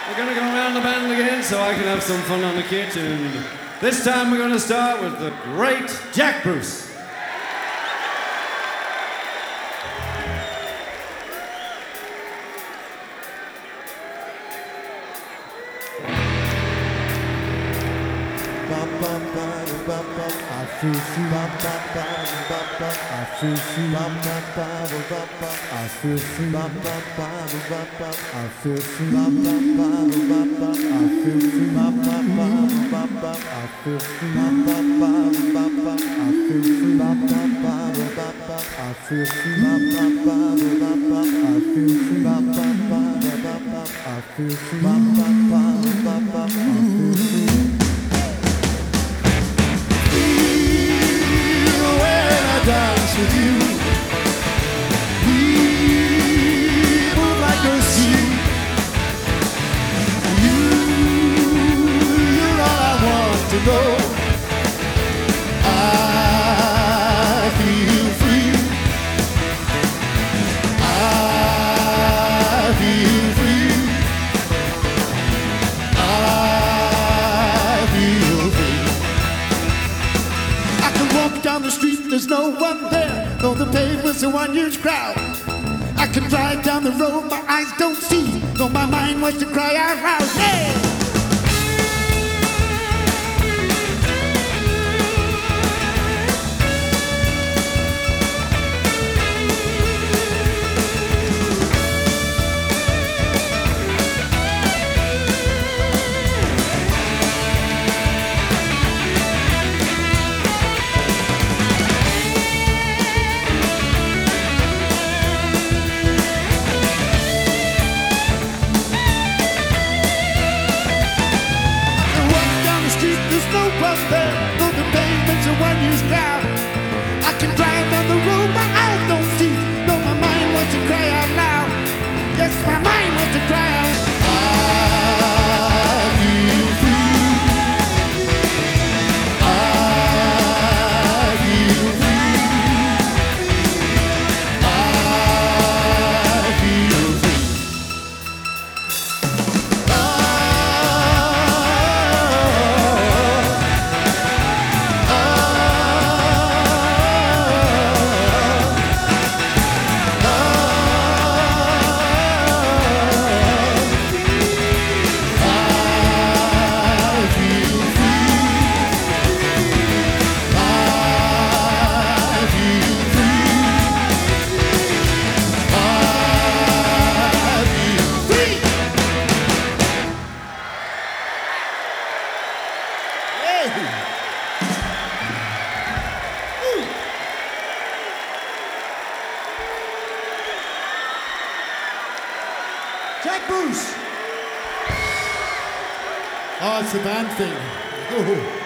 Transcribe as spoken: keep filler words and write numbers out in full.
We're gonna go around the band again so I can have some fun on the kit, and this time we're gonna start with the great Jack Bruce. I feel free, I feel free, I feel free, I feel free, I feel free, I feel free, I feel free, I feel free, I feel free. Dance with you, we move like a sea. You, you're all I want to know. I feel free. I feel free. I feel free. I can walk down the street. There's no one there, though the pavement's a one-huge crowd. I can drive down the road, my eyes don't see, though my mind wants to cry out loud. Hey! I can drive down the road, my eyes don't see, though my mind wants to cry out loud. Yes, my mind wants to cry out. I feel free. I feel free. I feel free. Jack Bruce. Oh, it's the band thing. Oh.